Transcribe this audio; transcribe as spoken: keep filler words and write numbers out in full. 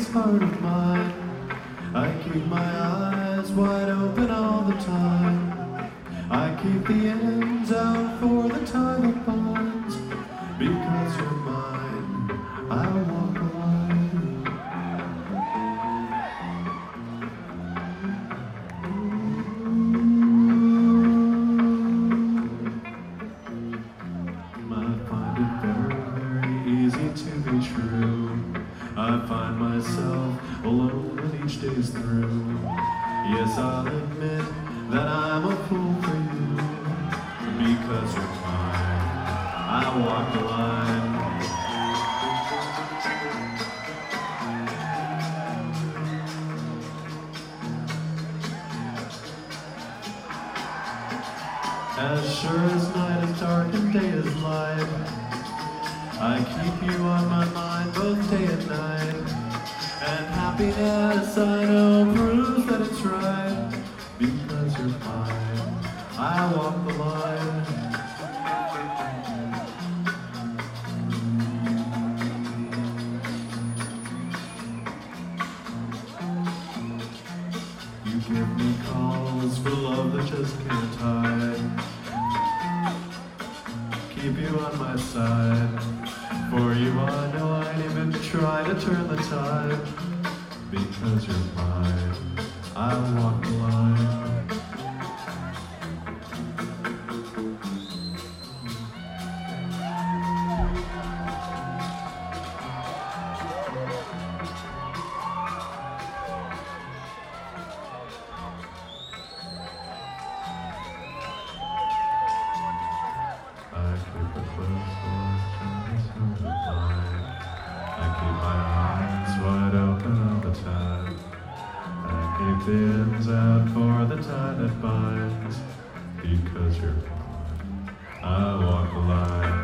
heart of mine. I keep my eyes wide open all the time. I keep the ends out for the tie that binds. Because you're mine, I walk the line. I find it very, very easy to be true. I find myself alone when each day's through. Yes, I'll admit that I'm a fool for you. Because you're mine, I walk the line. As sure as night is dark and day is light, I keep you on my mind both day and night. And happiness I know proves that it's right. Because you're mine, I walk the line. You give me calls for love that just can't hide. Keep you on my side. For you I know I'd even try to turn the tide. Because you're mine, I'll walk the line. I keep a close watch on this heart of mine. I keep my eyes wide open all the time. I keep the ends out for the tie that binds. Because you're mine, I walk the line.